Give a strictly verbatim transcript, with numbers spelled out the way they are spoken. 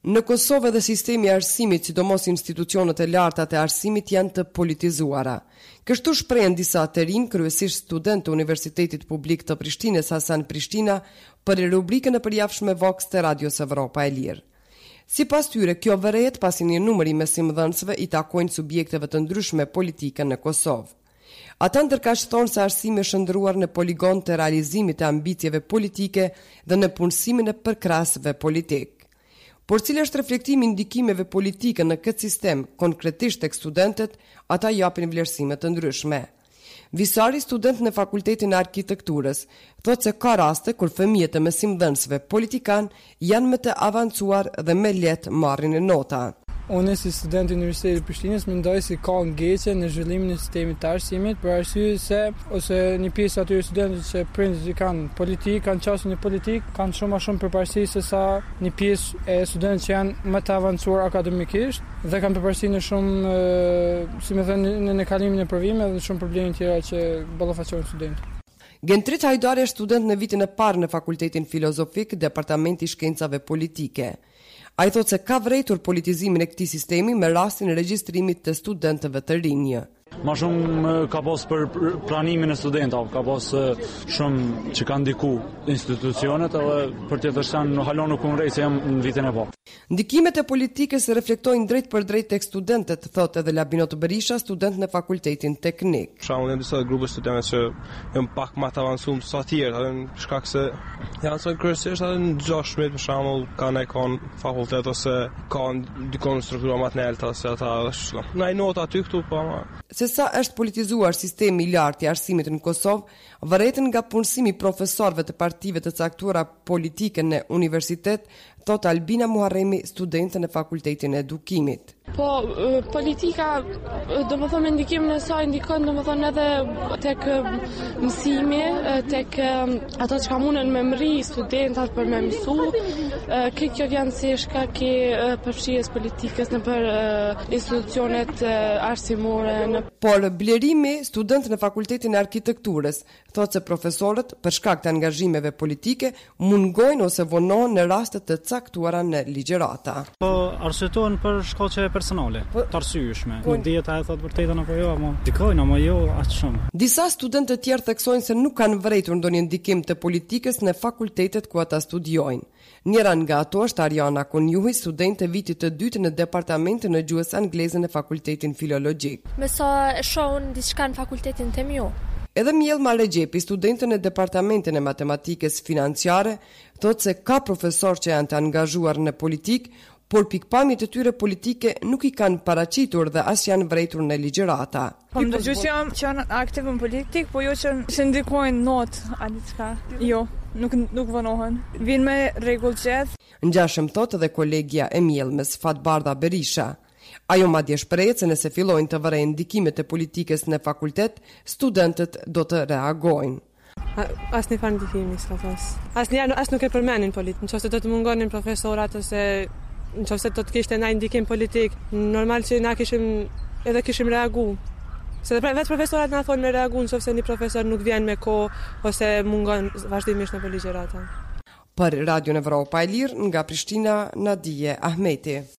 Në Kosovë dhe sistemi i arsimit, sidomos institucionet e larta të arsimit janë të politizuara. Kështu shprehen disa të rinj, kryesisht studentë të Universitetit Publik të Prishtinës Hasan Prishtina, për rubrikën e përjavshme Vox të Radios Evropa e Lirë. Sipas tyre, kjo vërehet pasi një numër i mesimdhënësve i takojnë subjekteve të ndryshme politike në Kosovë. Ata ndërkaq thonë se arsimi është ndëruar në poligon të realizimit të ambicjeve politike dhe në punësimin e përkrahësve politik. Por cili është reflektimi i ndikimeve politike në këtë sistem, konkretisht tek studentët, ata japin vlerësime të ndryshme. Visari, student në Fakultetin e Arkitekturës, thotë se ka raste kur fëmijët e mesimdhënësve politikan janë më të avancuar dhe me lehtë marrin nota. Unë si student i Universitetit të Prishtinës mendoj se ka ngecje në zhvillimin e sistemit të arsimit, për arsye se ose një pjesë atyre studentëve që prindërit i kanë politik, kanë qasur në politik, kanë shumë më shumë përparësi se sa një pjesë e studentëve që janë më të avancuar akademikisht dhe kanë përparësi në shumë, si më thënë, në, në kalimin e provimeve dhe shumë probleme tjera që ballafaqojnë studentët. Gentrit Hajdari është student në vitin e parë në Fakultetin Filozofik, Departamenti i Shkencave Politike. A i thot se ka vrejtur politizimin e këtij sistemi me rastin e regjistrimit të studentëve të rinj. Ma shumë ka pas për planimin e studentave, ka pas shumë që kanë ndiku institucionet, edhe për tjetër shtanë në halon nuk unë rejtë se jam në vitin e parë. Ndikimet e politikës reflektojnë drejt për drejt tek studentët, thot edhe Labinot Berisha, student në Fakultetin Teknik. Për shembull, janë disa grupe studentëve që janë pak më të avancuar se të tjerë, edhe shkak se janë sa kryesisht edhe në gjashtë për shembull kanë ikon fakultet ose kanë dikon struktura më të larta se ata ashtu. Na i nota aty këtu po ama. Se sa është politizuar sistemi i lartë i arsimit në Kosovë, varet nga punësimi i profesorëve të partive të caktuara politike në universitet, thot Albina Muharremi, studente në Fakultetin e Edukimit. Po, politika, do më thonë, ndikimin e saj ndikon, do më thonë, edhe tek mësimi, tek ato që ka munën me mri studentat për me mësu, këtë kjo vjen si shkak i përfshirjes politikës në për institucionet arsimore. Në... Por Blerimi, student në Fakultetin e Arkitekturës, thot se profesorët, për shkak të angazhimeve politike, mungojnë ose vonohen në raste të caktuara në ligjërata. Po arsyetohen për shkaqe personale, po, të arsyeshme. Po, nuk dihet a e thot vërtetën apo jo, ama dikojnë ama jo aq shumë. Disa studentë të tjerë theksojnë se nuk kanë vërejtur ndonjë ndikim të politikës në fakultetet ku ata studiojnë. Njëra nga ato është Ariana Konjuhi, studente vitit të dytë në departamentin e gjuhës angleze në Fakultetin Filologjik. Me sa shohun diçka në fakultetin tim jo. Edhe Mjellma Regjepi, studente në departamentin e matematikës financiare, thot se ka profesor që janë të angazhuar në politik, por pikpamjet e tyre politike nuk i kanë paraqitur dhe as janë vrejtur në ligjërata. Po më dëgju që jam që janë aktiv në politik, po jo që që ndikojnë not a diçka. Jo, nuk nuk vonohen. Vinë me rregull qetë. Ngjashëm thot edhe kolegja e Mjellmës, Fatbarda Berisha. Ajo madje shprehet se nëse fillojnë të vërejnë ndikimet e politikës në fakultet, studentët do të reagojnë. As një farë ndikimi, s'ka thos. As një as nuk e përmenin politikë. Nëse do të mungonin profesorat ose nëse do të kishte ndaj ndikim politik, normal që na kishim edhe kishim reagu. Se dhe vetë profesorat na thonë me reagu nëse një profesor nuk vjen me kohë ose mungon vazhdimisht në ligjërata. Për Radio Evropa e Lirë, nga Prishtina, Nadije Ahmeti.